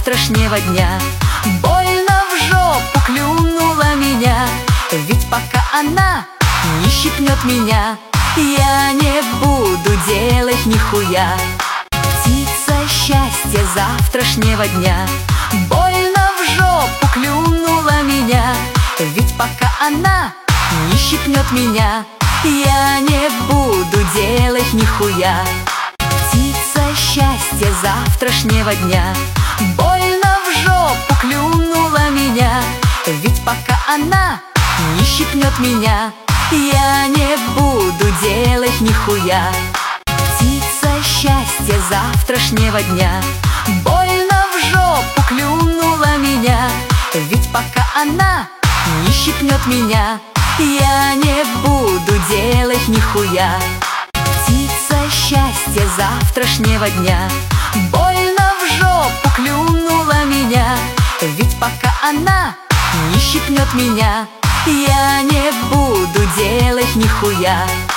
завтрашнего дня. Больно в жопу клюнула меня, ведь пока она не щипнет меня, я не буду делать нихуя. Птица счастья завтрашнего дня, больно в жопу клюнула меня, ведь пока она не щипнет меня, я не буду делать нихуя. Птица счастья завтрашнего дня, больно в жопу клюнула меня, ведь пока она не щипнет меня, я не буду делать нихуя. Птица счастья завтрашнего дня, больно в жопу клюнула меня, ведь пока она не щипнет меня, я не буду делать нихуя. Птица счастья завтрашнего дня, больно в жопу клюнула меня, ведь пока она не щипнет меня, я не буду делать нихуя.